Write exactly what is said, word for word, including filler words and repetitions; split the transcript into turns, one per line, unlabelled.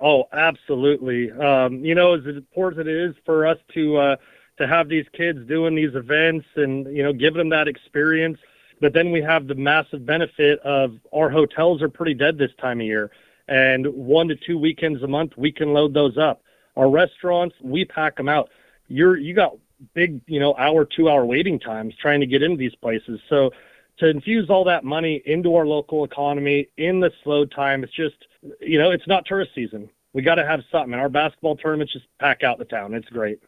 Oh, absolutely. Um, you know, as important as it is for us to uh, to have these kids doing these events and, you know, giving them that experience, but then we have the massive benefit of our hotels are pretty dead this time of year, and one to two weekends a month we can load those up. Our restaurants, we pack them out. You're you got big, you know, hour, two hour waiting times trying to get into these places. So to infuse all that money into our local economy in the slow time, it's just, you know, it's not tourist season. We got to have something. And our basketball tournaments just pack out the town. It's great.